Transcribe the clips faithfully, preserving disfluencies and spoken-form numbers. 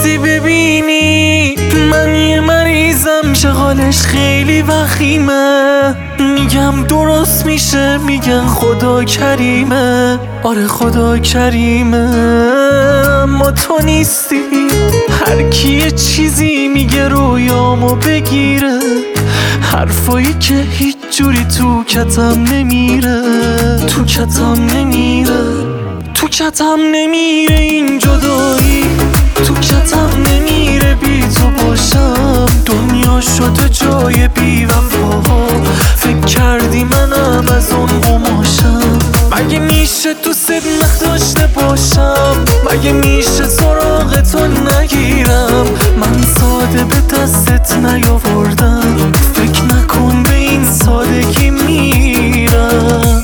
نیستی ببینی من یه مریضم، شغالش خیلی وخیمه. میگم درست میشه، میگن خدا کریمه. آره خدا کریمه، اما تو نیستی. هر کی یه چیزی میگه رویامو بگیره، حرفایی که هیچ جوری تو کتم نمیره، تو کتم نمیره، تو کتم نمیره. این جدایی تو کتم نمیره، بی تو باشم دنیا شده جای بی وفاها. فکر کردی منم از اون قماشم؟ مگه میشه تو صدمت داشته باشم؟ مگه میشه سراغ تو نگیرم؟ من ساده به دستت نیاوردم، فکر نکن به این سادگی میرم.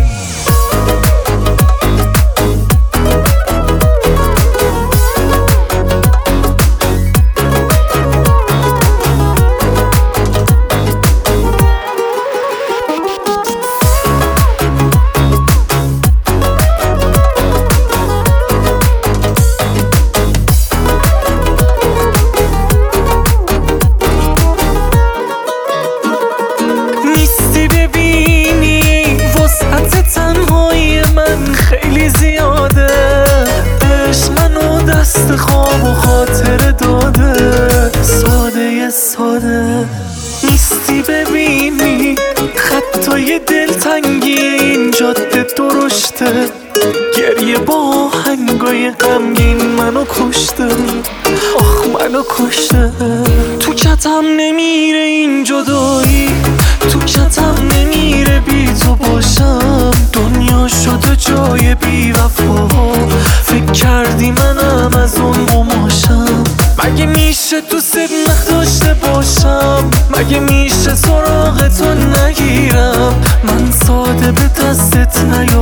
خیلی زیاده عشق منو دست خواب و خاطر داده. ساده ساده نیستی ببینی خطای دلتنگی این جاده درشته. گریه با آهنگای غمگین منو کشته، آخ منو کشته. تو کتم نمیره این جدایی، تو کتم نمیره بی تو باشم دنیا شده جای بی وفاها. فکر کردی منم از اون قماشم؟ مگه میشه تو صدمت داشته باشم؟ مگه میشه سراغ تو نگیرم؟ من ساده به دستت نیام